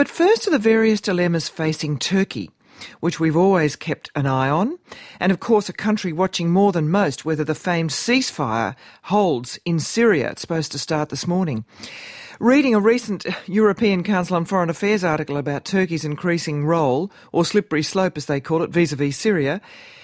But first are the various dilemmas facing Turkey, which we've always kept an eye on, and of course a country watching more than most whether the famed ceasefire holds in Syria. It's supposed to start this morning. Reading a recent European Council on Foreign Affairs article about Turkey's increasing role, or slippery slope as they call it, vis-a-vis Syria,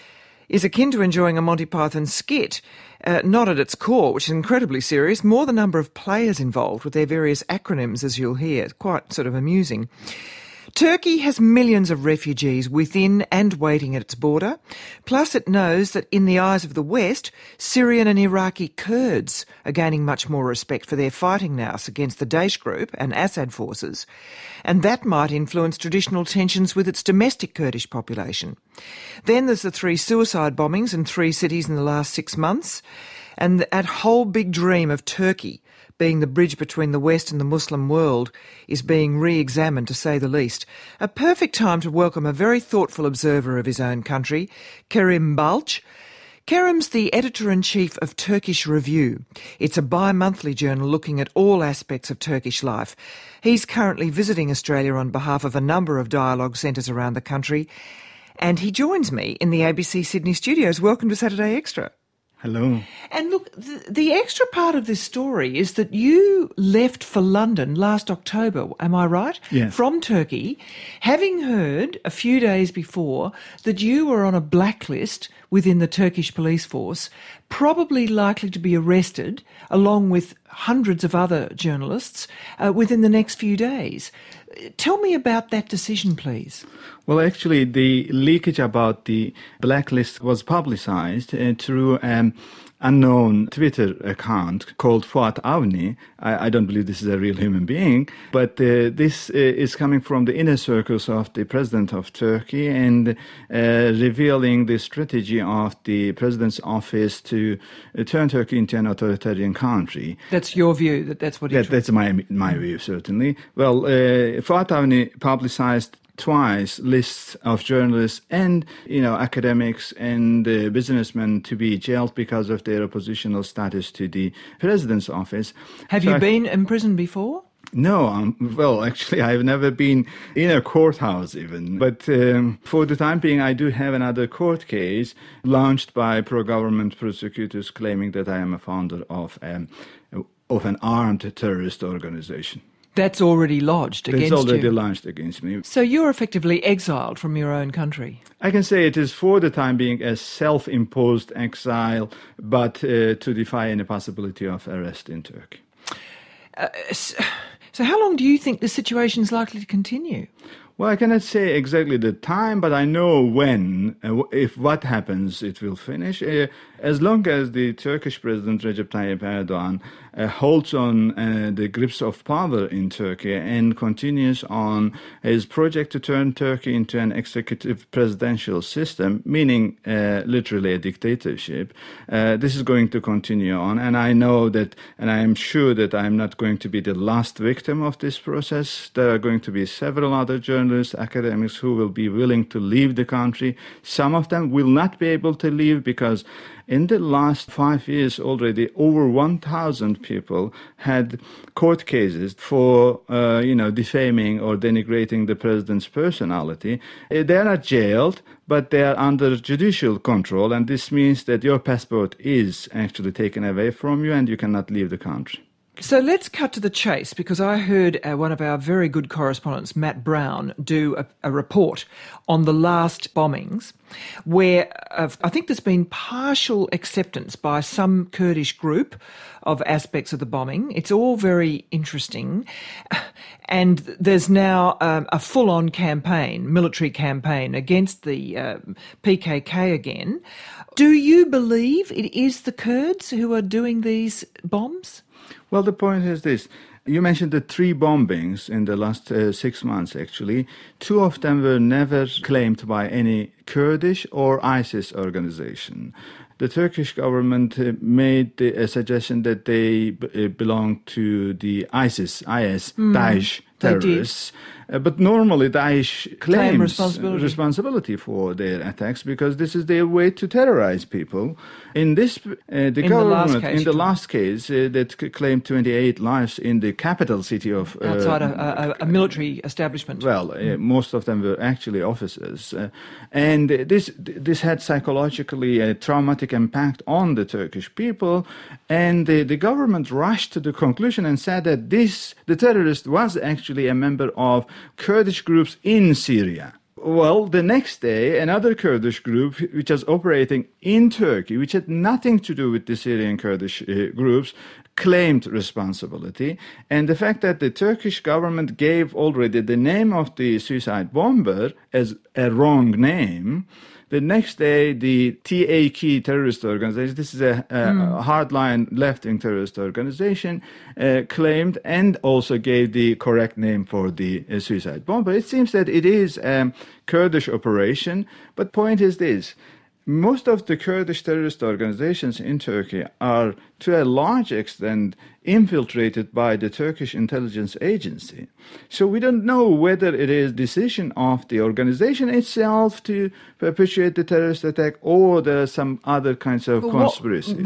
is akin to enjoying a Monty Python skit, not at its core, which is incredibly serious, more the number of players involved with their various acronyms, as you'll hear. It's quite sort of amusing. Turkey has millions of refugees within and waiting at its border, plus it knows that in the eyes of the West, Syrian and Iraqi Kurds are gaining much more respect for their fighting now against the Daesh group and Assad forces, and that might influence traditional tensions with its domestic Kurdish population. Then there's the 3 suicide bombings in 3 cities in the last 6 months, and that whole big dream of Turkey being the bridge between the West and the Muslim world is being re-examined, to say the least. A perfect time to welcome a very thoughtful observer of his own country, Kerim Balch. Kerim's the editor-in-chief of Turkish Review. It's a bi-monthly journal looking at all aspects of Turkish life. He's currently visiting Australia on behalf of a number of dialogue centres around the country, and he joins me in the ABC Sydney studios. Welcome to Saturday Extra. Hello. And look, the extra part of this story is that you left for London last October, am I right? Yes. From Turkey, having heard a few days before that you were on a blacklist within the Turkish police force, probably likely to be arrested, along with hundreds of other journalists, within the next few days. Tell me about that decision, please. Well, actually, the leakage about the blacklist was publicized through an unknown Twitter account called Fuat Avni. I don't believe this is a real human being, but this is coming from the inner circles of the president of Turkey and revealing the strategy of the president's office to turn Turkey into an authoritarian country. That's your view, that's what That's my view, certainly. Well, Fuat Avni publicized twice lists of journalists and, academics and businessmen to be jailed because of their oppositional status to the president's office. Have you been in prison before? No, well, actually, I've never been in a courthouse even. But for the time being, I do have another court case launched by pro-government prosecutors claiming that I am a founder of an armed terrorist organization. That's already lodged against you? It's already launched against me. So you're effectively exiled from your own country? I can say it is for the time being a self-imposed exile, but to defy any possibility of arrest in Turkey. So how long do you think the situation is likely to continue? Well, I cannot say exactly the time, but I know when, if what happens, it will finish. As long as the Turkish President Recep Tayyip Erdogan holds on the grips of power in Turkey and continues on his project to turn Turkey into an executive presidential system, meaning literally a dictatorship, this is going to continue on. And I know that, and I am sure that I am not going to be the last victim of this process. There are going to be several other journalists, academics who will be willing to leave the country. Some of them will not be able to leave because in the last 5 years already, over 1,000 people had court cases for, defaming or denigrating the president's personality. They are not jailed, but they are under judicial control, and this means that your passport is actually taken away from you and you cannot leave the country. So let's cut to the chase, because I heard one of our very good correspondents, Matt Brown, do a report on the last bombings where I think there's been partial acceptance by some Kurdish group of aspects of the bombing. It's all very interesting. And there's now a full-on campaign, military campaign, against the PKK again. Do you believe it is the Kurds who are doing these bombs? Well, the point is this. You mentioned the 3 bombings in the last 6 months, actually. 2 of them were never claimed by any Kurdish or ISIS organization. The Turkish government made a suggestion that they belong to the IS, Daesh terrorists. But normally Daesh claims responsibility for their attacks because this is their way to terrorize people. In this, the government, in the last case, that claimed 28 lives in the capital city of... outside a military establishment. Well, most of them were actually officers. And this had psychologically a traumatic impact on the Turkish people. And the government rushed to the conclusion and said that the terrorist was actually a member of Kurdish groups in Syria. Well, the next day, another Kurdish group, which was operating in Turkey, which had nothing to do with the Syrian Kurdish groups, claimed responsibility. And the fact that the Turkish government gave already the name of the suicide bomber as a wrong name, the next day, the TAK terrorist organization, this is a hardline left-wing terrorist organization, claimed and also gave the correct name for the suicide bomber. It seems that it is a Kurdish operation, but point is this. Most of the Kurdish terrorist organizations in Turkey are, to a large extent, infiltrated by the Turkish intelligence agency. So we don't know whether it is decision of the organization itself to perpetuate the terrorist attack or there are some other kinds of conspiracies.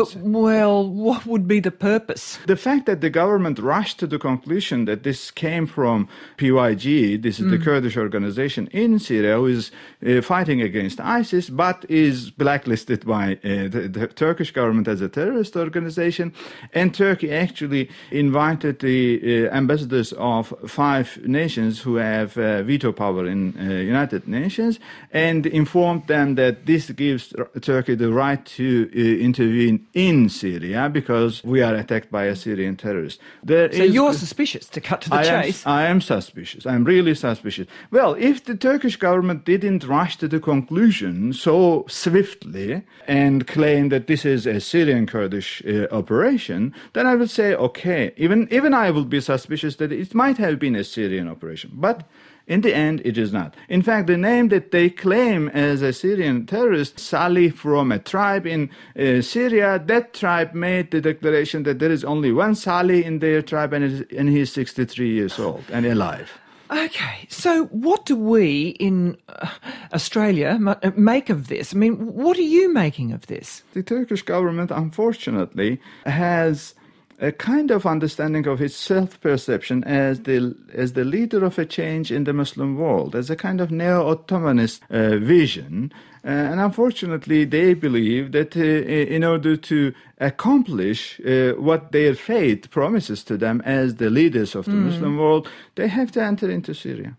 What would be the purpose? The fact that the government rushed to the conclusion that this came from PYG, this is the Kurdish organization in Syria who is fighting against ISIS but is blacklisted by the Turkish government as a terrorist organization, and Turkey actually invited the ambassadors of 5 nations who have veto power in United Nations and informed them that this gives Turkey the right to intervene in Syria because we are attacked by a Syrian terrorist. You're suspicious, to cut to the chase. I am suspicious. I'm really suspicious. Well, if the Turkish government didn't rush to the conclusion so swiftly and claim that this is a Syrian Kurdish operation, then I would say, okay, even I will be suspicious that it might have been a Syrian operation. But in the end, it is not. In fact, the name that they claim as a Syrian terrorist, Salih from a tribe in Syria, that tribe made the declaration that there is only one Salih in their tribe and he is 63 years old and alive. Okay, so what do we in Australia make of this? I mean, what are you making of this? The Turkish government, unfortunately, has a kind of understanding of its self-perception as the leader of a change in the Muslim world, as a kind of neo-Ottomanist vision. And unfortunately, they believe that in order to accomplish what their faith promises to them as the leaders of the Muslim world, they have to enter into Syria.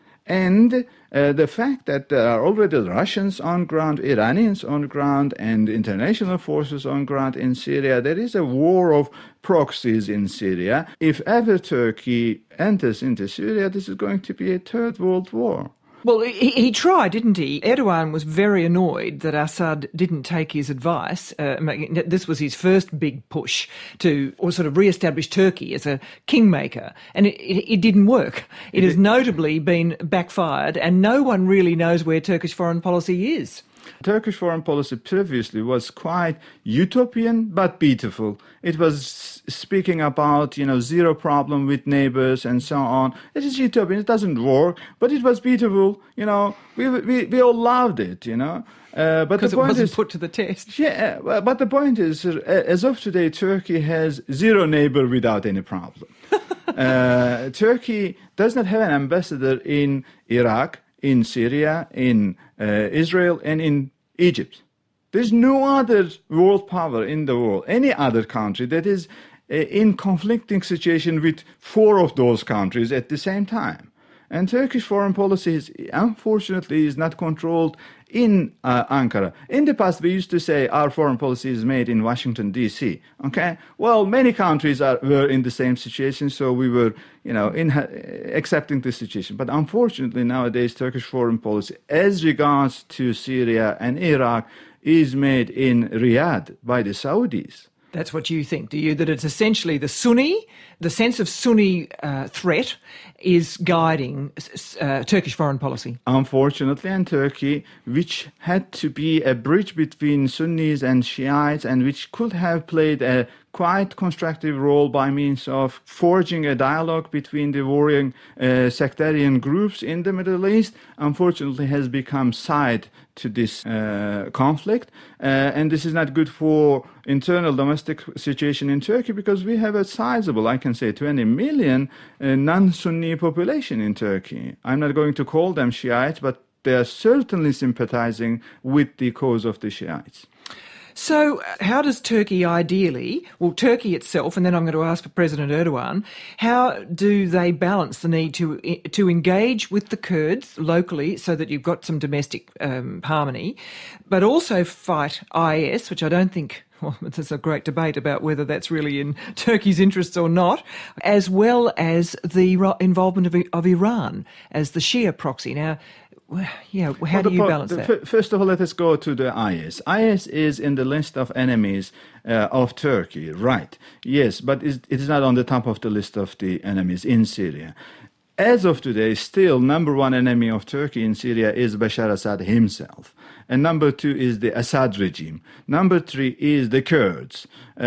And the fact that there are already Russians on ground, Iranians on ground, and international forces on ground in Syria, there is a war of proxies in Syria. If ever Turkey enters into Syria, this is going to be a third world war. Well, he tried, didn't he? Erdogan was very annoyed that Assad didn't take his advice. This was his first big push to sort of re-establish Turkey as a kingmaker, and it didn't work. It has notably been backfired, and no one really knows where Turkish foreign policy is. Turkish foreign policy previously was quite utopian but beautiful. It was speaking about, zero problem with neighbors and so on. It is utopian. It doesn't work, but it was beautiful. We all loved it, But because it wasn't put to the test. Yeah, but the point is, as of today, Turkey has zero neighbor without any problem. Turkey does not have an ambassador in Iraq, in Syria, in Israel, and in Egypt. There's no other world power in the world, any other country that is in conflicting situation with 4 of those countries at the same time. And Turkish foreign policy, unfortunately, is not controlled in Ankara. In the past, we used to say our foreign policy is made in Washington, D.C. Okay? Well, many countries were in the same situation, so we were, accepting the situation. But unfortunately, nowadays, Turkish foreign policy, as regards to Syria and Iraq, is made in Riyadh by the Saudis. That's what you think, do you? That it's essentially the sense of Sunni threat is guiding Turkish foreign policy? Unfortunately, and Turkey, which had to be a bridge between Sunnis and Shiites and which could have played a quite constructive role by means of forging a dialogue between the warring sectarian groups in the Middle East, unfortunately has become side to this conflict. And this is not good for internal domestic situation in Turkey, because we have a sizable, I can say 20 million non-Sunni population in Turkey. I'm not going to call them Shiites, but they are certainly sympathizing with the cause of the Shiites. So how does Turkey ideally, well, Turkey itself, and then I'm going to ask for President Erdogan, how do they balance the need to engage with the Kurds locally so that you've got some domestic harmony, but also fight IS, which I don't think, well, there's a great debate about whether that's really in Turkey's interests or not, as well as the involvement of Iran as the Shia proxy. Now, yeah, how do you balance that? First of all, let us go to the IS. IS is in the list of enemies of Turkey, right? Yes, but it is not on the top of the list of the enemies in Syria. As of today, still number one enemy of Turkey in Syria is Bashar Assad himself. And number two is the Assad regime. Number three is the Kurds.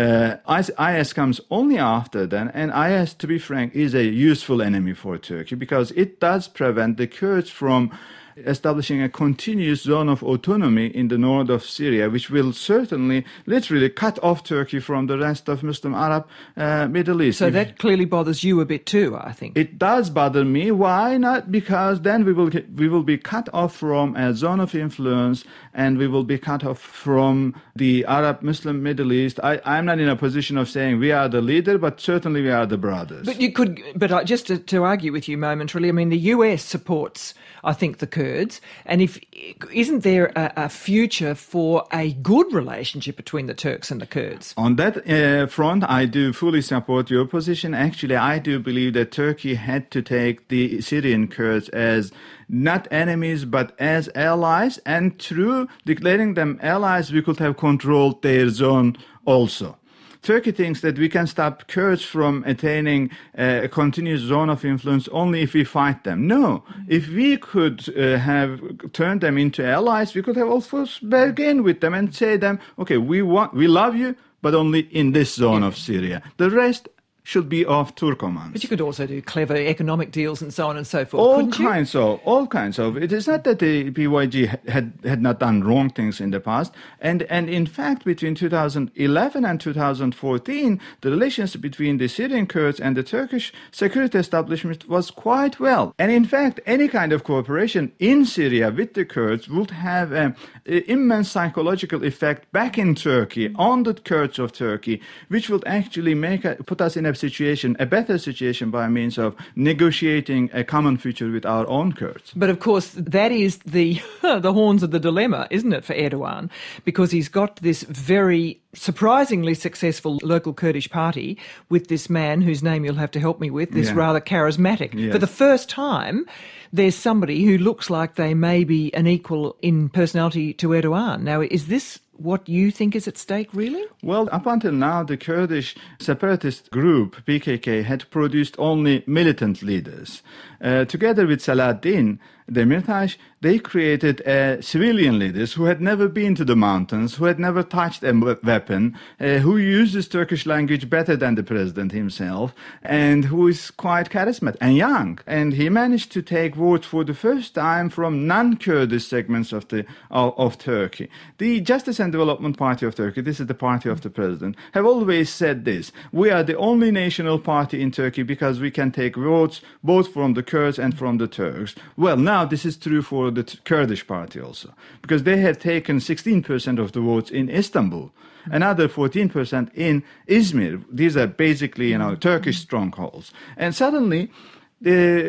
IS comes only after then, and IS, to be frank, is a useful enemy for Turkey because it does prevent the Kurds from establishing a continuous zone of autonomy in the north of Syria, which will certainly literally cut off Turkey from the rest of Muslim Arab Middle East. So that clearly bothers you a bit too, I think. It does bother me. Why not? Because then we will be cut off from a zone of influence, and we will be cut off from the Arab Muslim Middle East. I'm not in a position of saying we are the leader, but certainly we are the brothers. But you could, just to argue with you momentarily, I mean, the US supports, I think, the Kurds, and isn't there a future for a good relationship between the Turks and the Kurds? On that front, I do fully support your position. Actually, I do believe that Turkey had to take the Syrian Kurds as not enemies, but as allies, and through declaring them allies, we could have controlled their zone also. Turkey thinks that we can stop Kurds from attaining a continuous zone of influence only if we fight them. No, if we could have turned them into allies, we could have also bargained with them and say them, okay, we love you, but only in this zone of Syria. The rest should be of Turkomans. But you could also do clever economic deals and so on and so forth, all kinds of. It is not that the PYG had not done wrong things in the past. And in fact, between 2011 and 2014, the relations between the Syrian Kurds and the Turkish security establishment was quite well. And in fact, any kind of cooperation in Syria with the Kurds would have an immense psychological effect back in Turkey, on the Kurds of Turkey, which would actually put us in a better situation by means of negotiating a common future with our own Kurds. But of course, that is the horns of the dilemma, isn't it, for Erdogan? Because he's got this very surprisingly successful local Kurdish party with this man whose name you'll have to help me with, this rather charismatic. Yes. For the first time, there's somebody who looks like they may be an equal in personality to Erdogan. Now, is this what you think is at stake, really? Well, up until now, the Kurdish separatist group, PKK, had produced only militant leaders. Together with Salahdin Demirtas, they created civilian leaders who had never been to the mountains, who had never touched a weapon, who uses Turkish language better than the president himself, and who is quite charismatic and young. And he managed to take votes for the first time from non-Kurdish segments of Turkey. The Justice and Development Party of Turkey, this is the party of the president, have always said this: we are the only national party in Turkey because we can take votes both from the Kurds and from the Turks. Well, now this is true for the Kurdish party also, because they have taken 16% of the votes in Istanbul, another 14% in Izmir. These are basically, Turkish strongholds. And suddenly, the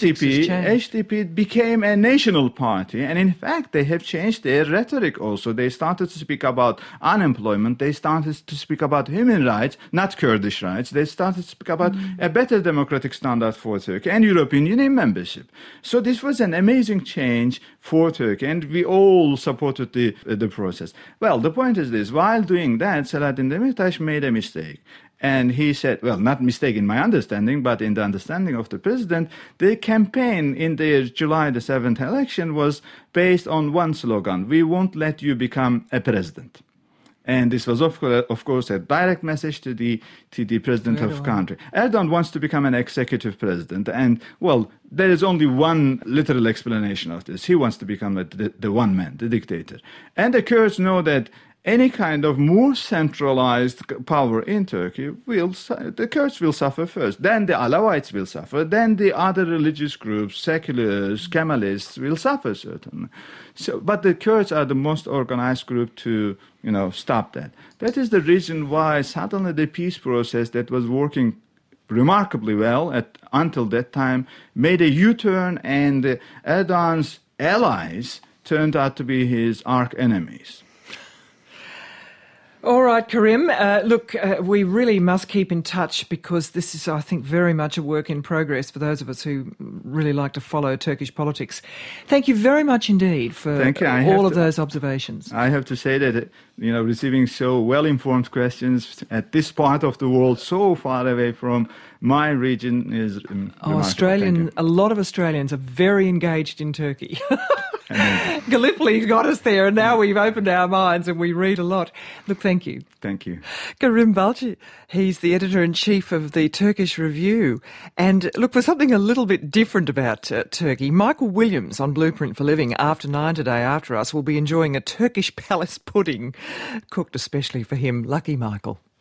HDP became a national party, and in fact they have changed their rhetoric also. They started to speak about unemployment, they started to speak about human rights, not Kurdish rights. They started to speak about a better democratic standard for Turkey and European Union membership. So this was an amazing change for Turkey, and we all supported the process. Well, the point is this: while doing that, Selahattin Demirtas made a mistake. And he said, well, not mistake in my understanding, but in the understanding of the president, the campaign in the July the 7th election was based on one slogan: we won't let you become a president. And this was, of course, a direct message to the president of the country. Erdogan wants to become an executive president. And, well, there is only one literal explanation of this. He wants to become the one man, the dictator. And the Kurds know that any kind of more centralized power in Turkey the Kurds will suffer first. Then the Alawites will suffer. Then the other religious groups, seculars, Kemalists, will suffer certainly. But the Kurds are the most organized group to, stop that. That is the reason why suddenly the peace process that was working remarkably well until that time made a U-turn, and Erdogan's allies turned out to be his arch enemies. All right, Karim. Look, we really must keep in touch because this is, I think, very much a work in progress for those of us who really like to follow Turkish politics. Thank you very much indeed for all of those observations. I have to say that, receiving so well-informed questions at this part of the world so far away from my region is remarkable. A lot of Australians are very engaged in Turkey. Gallipoli got us there, and now we've opened our minds and we read a lot. Look, thank you. Thank you. Karim Balci, he's the editor-in-chief of the Turkish Review. And look, for something a little bit different about Turkey, Michael Williams on Blueprint for Living after 9 today after us will be enjoying a Turkish palace pudding cooked especially for him. Lucky Michael.